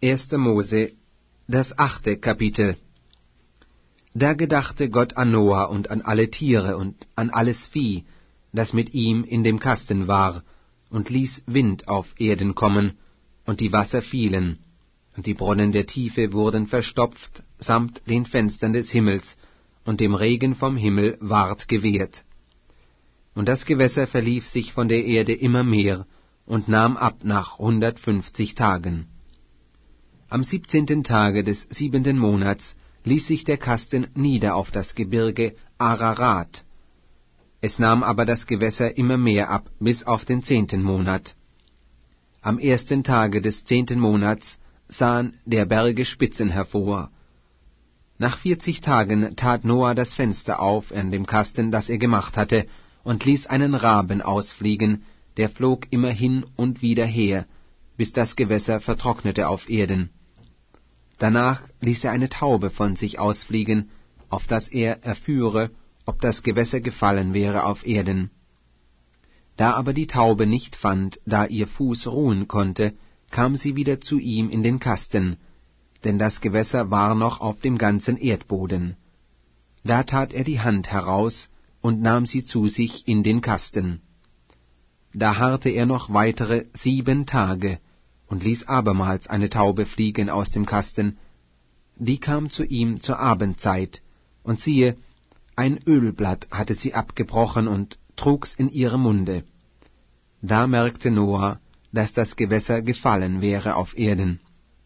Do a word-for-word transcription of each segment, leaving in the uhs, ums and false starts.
erster Mose, das achte Kapitel. Da gedachte Gott an Noah und an alle Tiere und an alles Vieh, das mit ihm in dem Kasten war, und ließ Wind auf Erden kommen, und die Wasser fielen, und die Brunnen der Tiefe wurden verstopft, samt den Fenstern des Himmels, und dem Regen vom Himmel ward gewährt. Und das Gewässer verlief sich von der Erde immer mehr, und nahm ab nach hundertfünfzig Tagen. Am siebzehnten Tage des siebenten Monats ließ sich der Kasten nieder auf das Gebirge Ararat. Es nahm aber das Gewässer immer mehr ab, bis auf den zehnten Monat. Am ersten Tage des zehnten Monats sahen der Berge Spitzen hervor. Nach vierzig Tagen tat Noah das Fenster auf an dem Kasten, das er gemacht hatte, und ließ einen Raben ausfliegen, der flog immer hin und wieder her, bis das Gewässer vertrocknete auf Erden. Danach ließ er eine Taube von sich ausfliegen, auf dass er erführe, ob das Gewässer gefallen wäre auf Erden. Da aber die Taube nicht fand, da ihr Fuß ruhen konnte, kam sie wieder zu ihm in den Kasten, denn das Gewässer war noch auf dem ganzen Erdboden. Da tat er die Hand heraus und nahm sie zu sich in den Kasten. Da harrte er noch weitere sieben Tage und ließ abermals eine Taube fliegen aus dem Kasten. Die kam zu ihm zur Abendzeit, und siehe, ein Ölblatt hatte sie abgebrochen und trug's in ihrem Munde. Da merkte Noah, dass das Gewässer gefallen wäre auf Erden.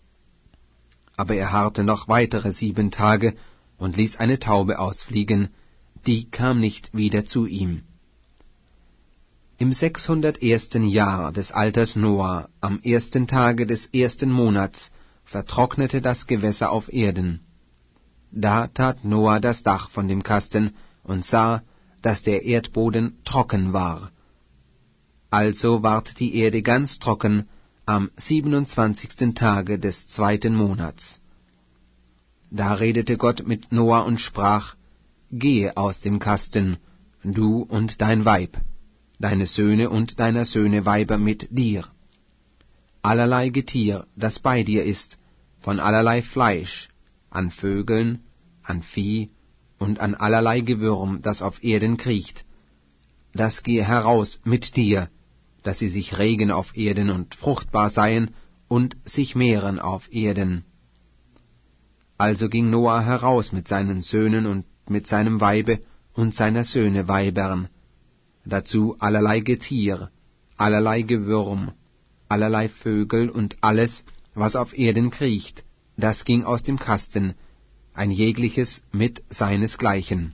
Aber er harrte noch weitere sieben Tage und ließ eine Taube ausfliegen, die kam nicht wieder zu ihm. Im sechshundertersten Jahr des Alters Noah, am ersten Tage des ersten Monats, vertrocknete das Gewässer auf Erden. Da tat Noah das Dach von dem Kasten und sah, dass der Erdboden trocken war. Also ward die Erde ganz trocken am siebenundzwanzigsten Tage des zweiten Monats. Da redete Gott mit Noah und sprach: Gehe aus dem Kasten, du und dein Weib, deine Söhne und deiner Söhne Weiber mit dir. Allerlei Getier, das bei dir ist, von allerlei Fleisch, an Vögeln, an Vieh und an allerlei Gewürm, das auf Erden kriecht, das gehe heraus mit dir, dass sie sich regen auf Erden und fruchtbar seien und sich mehren auf Erden. Also ging Noah heraus mit seinen Söhnen und mit seinem Weibe und seiner Söhne Weibern, dazu allerlei Getier, allerlei Gewürm, allerlei Vögel und alles, was auf Erden kriecht, das ging aus dem Kasten, ein jegliches mit seinesgleichen.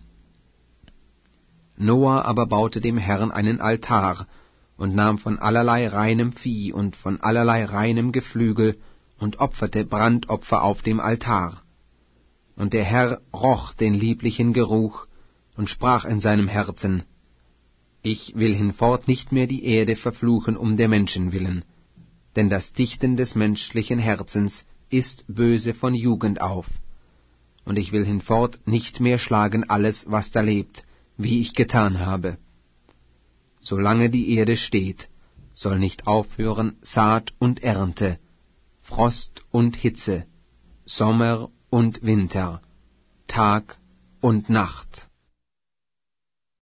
Noah aber baute dem Herrn einen Altar und nahm von allerlei reinem Vieh und von allerlei reinem Geflügel und opferte Brandopfer auf dem Altar. Und der Herr roch den lieblichen Geruch und sprach in seinem Herzen: Ich will hinfort nicht mehr die Erde verfluchen um der Menschen willen, denn das Dichten des menschlichen Herzens ist böse von Jugend auf. Und ich will hinfort nicht mehr schlagen alles, was da lebt, wie ich getan habe. Solange die Erde steht, soll nicht aufhören Saat und Ernte, Frost und Hitze, Sommer und Winter, Tag und Nacht.